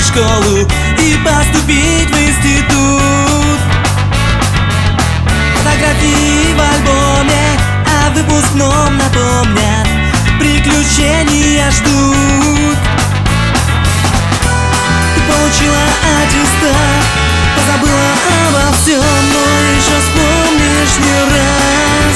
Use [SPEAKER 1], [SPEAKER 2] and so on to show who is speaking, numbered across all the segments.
[SPEAKER 1] школу и поступить в институт. Фотографии в альбоме о выпускном напомнят, приключения ждут. Ты получила аттестат, позабыла обо всем, но еще вспомнишь не раз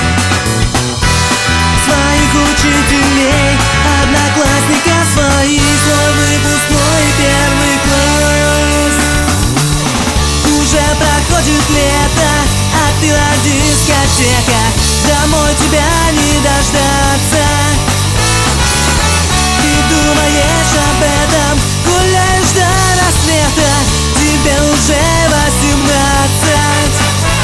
[SPEAKER 1] своих учителей, одноклассников своих, свой выпускной первый класс. Уже проходит лето, а ты на дискотеках, домой тебя не дождаться. Ты думаешь об этом, гуляешь до рассвета, тебе уже 18.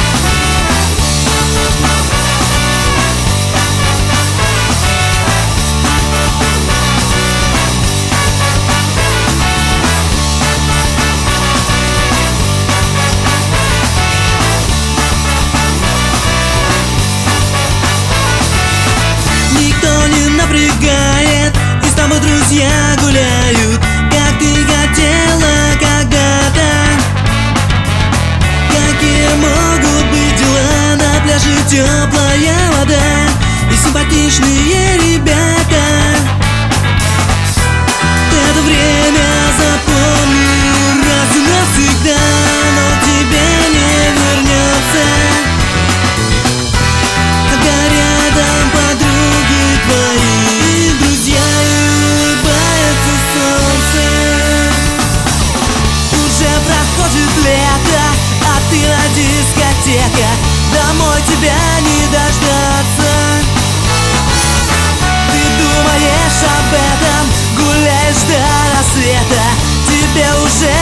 [SPEAKER 1] Никто не напрягает, и с тобой друзья гуляют, как ты хотела когда-то. Какие могут быть дела, на пляже теплая вода и симпатичные ребята. Это время запомни раз и навсегда, но тебе не вернется, когда рядом подруги твои, друзья, и улыбается солнце. Уже проходит лето, а ты на дискотеках, домой тебя не дождаться. Ты думаешь об этом, гуляешь до рассвета, тебе уже